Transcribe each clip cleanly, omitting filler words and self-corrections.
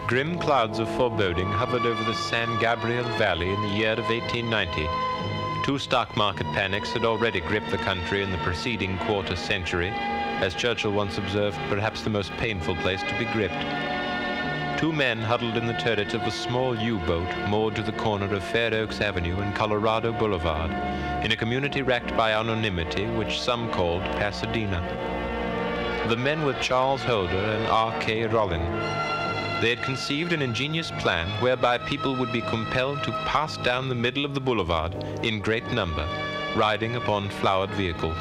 Grim clouds of foreboding hovered over the San Gabriel Valley in the year of 1890. Two stock market panics had already gripped the country in the preceding quarter century, as Churchill once observed, perhaps the most painful place to be gripped. Two men huddled in the turret of a small U-boat moored to the corner of Fair Oaks Avenue and Colorado Boulevard, in a community racked by anonymity which some called Pasadena. The men were Charles Holder and R.K. Rollin. They had conceived an ingenious plan whereby people would be compelled to pass down the middle of the boulevard in great number, riding upon flowered vehicles.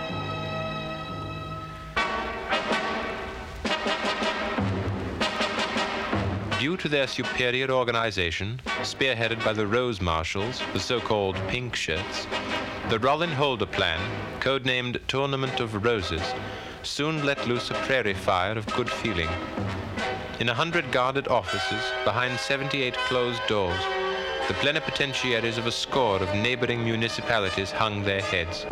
Due to their superior organization, spearheaded by the Rose Marshals, the so-called Pink Shirts, the Rollin-Holder plan, codenamed Tournament of Roses, soon let loose a prairie fire of good feeling. In 100 guarded offices, behind 78 closed doors, the plenipotentiaries of a score of neighboring municipalities hung their heads.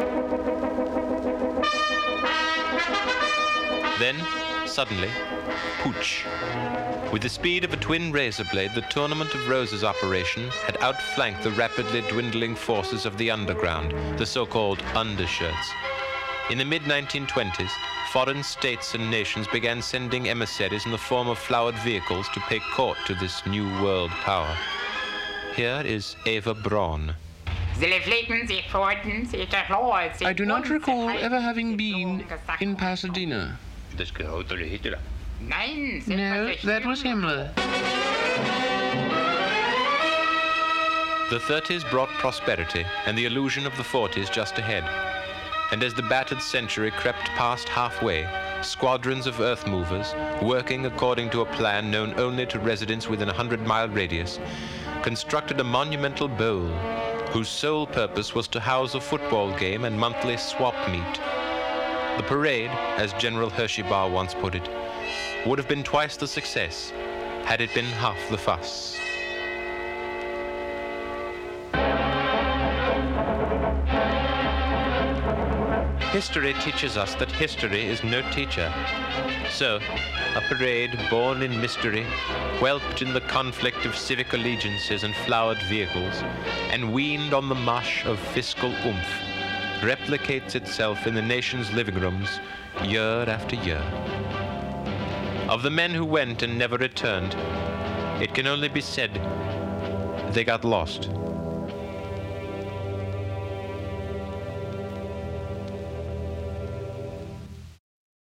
Then, suddenly, pooch. With the speed of a twin razor blade, the Tournament of Roses operation had outflanked the rapidly dwindling forces of the underground, the so-called undershirts. In the mid-1920s, foreign states and nations began sending emissaries in the form of flowered vehicles to pay court to this new world power. Here is Eva Braun. I do not recall ever having been in Pasadena. No, that was Himmler. The 30s brought prosperity and the illusion of the 40s just ahead. And as the battered century crept past halfway, squadrons of earth movers, working according to a plan known only to residents within a 100-mile radius, constructed a monumental bowl whose sole purpose was to house a football game and monthly swap meet. The parade, as General Hersheybaugh once put it, would have been twice the success had it been half the fuss. History teaches us that history is no teacher. So, a parade born in mystery, whelped in the conflict of civic allegiances and flowered vehicles, and weaned on the mush of fiscal oomph, replicates itself in the nation's living rooms year after year. Of the men who went and never returned, it can only be said they got lost.